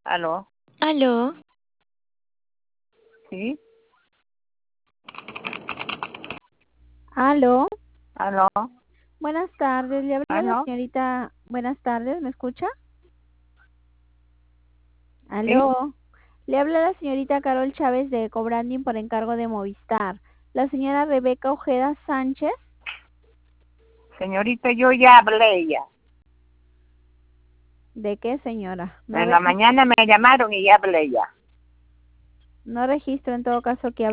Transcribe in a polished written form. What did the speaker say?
¿Aló? Aló, ¿Sí? Aló, ¿Aló? buenas tardes, le habla la ¿Aló? señorita, buenas tardes, ¿me escucha? ¿Sí? Aló, le habla la señorita Carol Chávez de Cobranding por encargo de Movistar. La señora Rebeca Ojeda Sánchez, Señorita, yo ya hablé ya. ¿de qué señora? En la mañana me llamaron y ya hablé ya. No registro en todo caso que